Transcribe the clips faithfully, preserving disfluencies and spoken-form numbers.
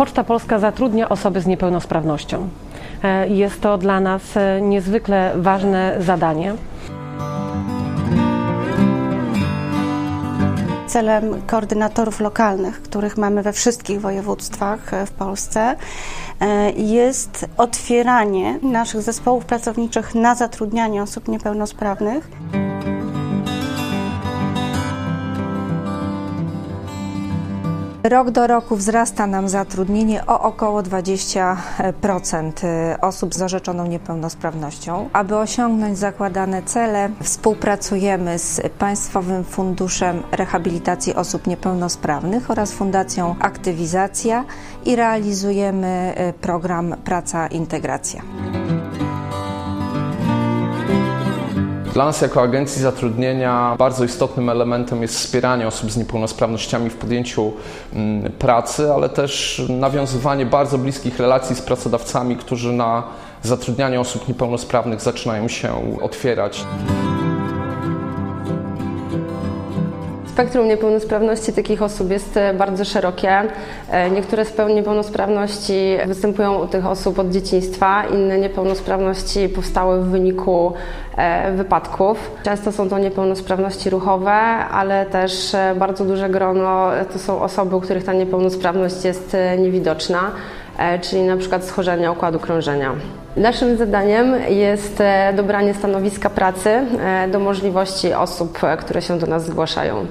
Poczta Polska zatrudnia osoby z niepełnosprawnością. Jest to dla nas niezwykle ważne zadanie. Celem koordynatorów lokalnych, których mamy we wszystkich województwach w Polsce, jest otwieranie naszych zespołów pracowniczych na zatrudnianie osób niepełnosprawnych. Rok do roku wzrasta nam zatrudnienie o około dwadzieścia procent osób z orzeczoną niepełnosprawnością. Aby osiągnąć zakładane cele, współpracujemy z Państwowym Funduszem Rehabilitacji Osób Niepełnosprawnych oraz Fundacją Aktywizacja i realizujemy program Praca Integracja. Dla nas jako Agencji Zatrudnienia bardzo istotnym elementem jest wspieranie osób z niepełnosprawnościami w podjęciu pracy, ale też nawiązywanie bardzo bliskich relacji z pracodawcami, którzy na zatrudnianie osób niepełnosprawnych zaczynają się otwierać. Spektrum niepełnosprawności takich osób jest bardzo szerokie. Niektóre z niepełnosprawności występują u tych osób od dzieciństwa, inne niepełnosprawności powstały w wyniku wypadków. Często są to niepełnosprawności ruchowe, ale też bardzo duże grono to są osoby, u których ta niepełnosprawność jest niewidoczna, czyli na przykład schorzenia układu krążenia. Naszym zadaniem jest dobranie stanowiska pracy do możliwości osób, które się do nas zgłaszają.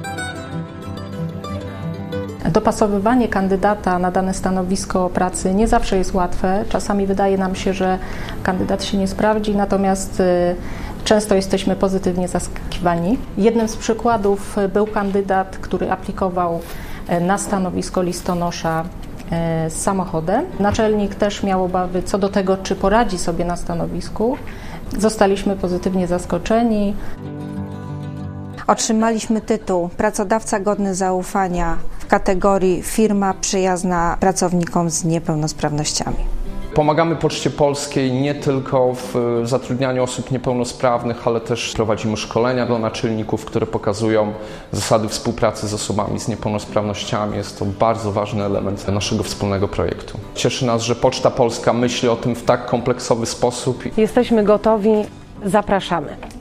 Dopasowywanie kandydata na dane stanowisko pracy nie zawsze jest łatwe. Czasami wydaje nam się, że kandydat się nie sprawdzi, natomiast często jesteśmy pozytywnie zaskakiwani. Jednym z przykładów był kandydat, który aplikował na stanowisko listonosza z samochodem. Naczelnik też miał obawy co do tego, czy poradzi sobie na stanowisku. Zostaliśmy pozytywnie zaskoczeni. Otrzymaliśmy tytuł Pracodawca godny zaufania w kategorii Firma przyjazna pracownikom z niepełnosprawnościami. Pomagamy Poczcie Polskiej nie tylko w zatrudnianiu osób niepełnosprawnych, ale też prowadzimy szkolenia dla naczelników, które pokazują zasady współpracy z osobami z niepełnosprawnościami. Jest to bardzo ważny element naszego wspólnego projektu. Cieszy nas, że Poczta Polska myśli o tym w tak kompleksowy sposób. Jesteśmy gotowi, zapraszamy.